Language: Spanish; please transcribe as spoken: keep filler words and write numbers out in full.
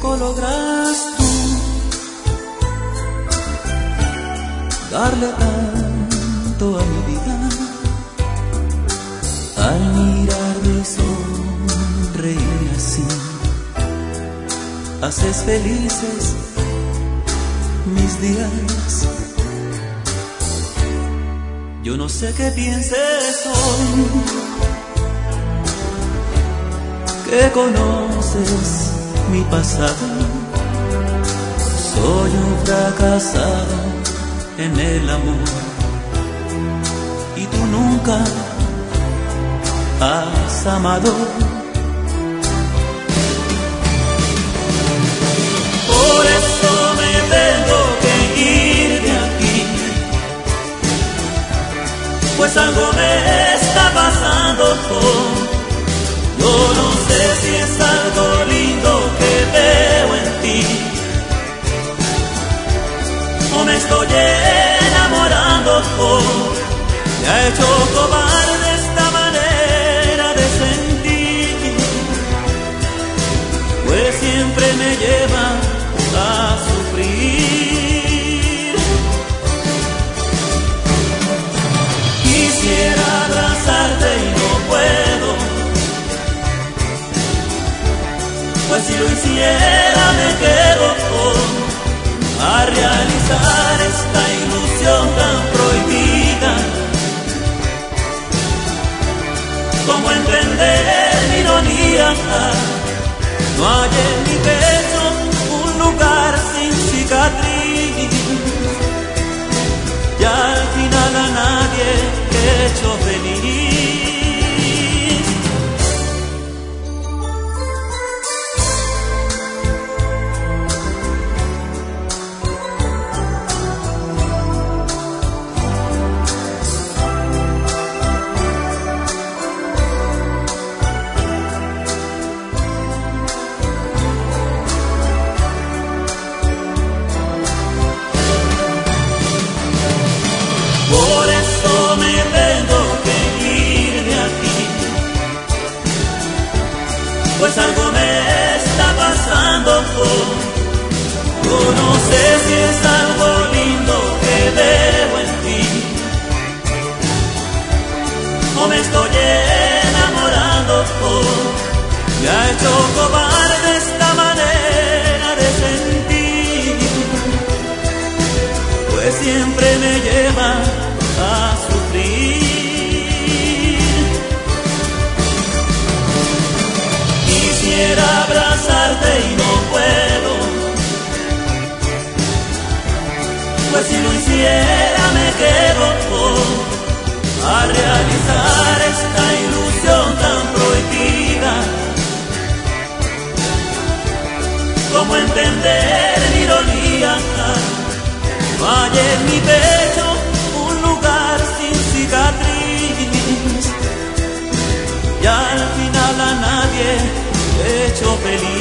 ¿Cómo logras tú darle tanto a mi vida? Al mirarme y sonreír así, haces felices mis días. Yo no sé qué pienses hoy, que conoces mi pasado. Soy un fracasado en el amor y tú nunca has amado. Por eso me tengo que ir de aquí, pues algo me está pasando. Yo no sé si es algo lindo que veo en ti, o me estoy enamorando. Me ha hecho cobarde esta manera de sentir, pues siempre me lleva a sufrir. Quisiera abrazarte y no puedo, pues si lo hiciera me quedo a realizar esta ilusión tan prohibida. ¿Cómo entender mi ironía? No hay en mi pecho un lugar sin cicatriz, y al final a nadie he hecho feliz. Por eso me tengo que ir de aquí, pues algo me está pasando. Yo no sé si es algo lindo que veo en ti, o me estoy enamorando. Me ha hecho cobarde esta manera de sentir, pues siempre me lleva a sufrir. Quisiera abrazarte y no puedo, pues si lo hiciera me quedo a realizar esta ilusión tan prohibida. ¿Cómo entender mi ironía? No hay en mi pecho un lugar sin cicatriz, y al final a nadie he hecho feliz.